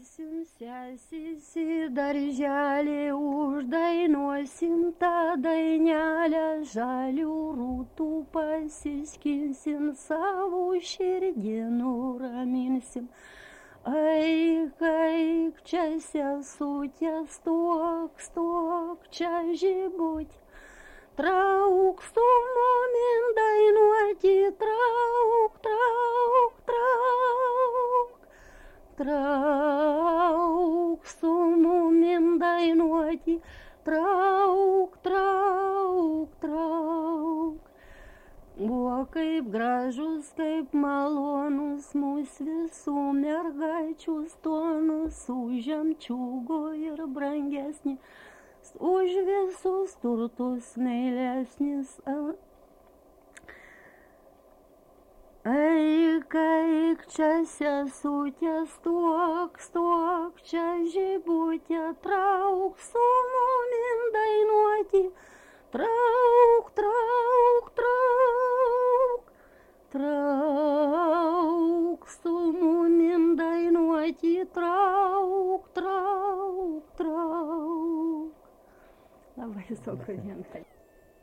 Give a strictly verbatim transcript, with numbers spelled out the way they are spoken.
dainuosim, sesis į darželį, uždainuosim tą dainelę, žalių rūtų pasiskinsim, savo širdį nuraminsim. Eik, eik, čia sesutė, stok, stok, čia žibutė, trauk su mumin dainuoti, trauk, trauk, trauk, trauk su mumin dainuoti, trauk, trauk, trauk. Buvo kaip gražus, kaip malonus, mūs visų mergaičių stonus, už žemčiūgo ir brangesnį, už visus turtus meilesnis. Eik, eik, čia sesutė, stok, stok, čia žibutė, trauk su mumin dainuoti, trauk, trauk, trauk, trauk su mumin dainuoti, trauk, trauk, trauk. Labai sunku vien tai.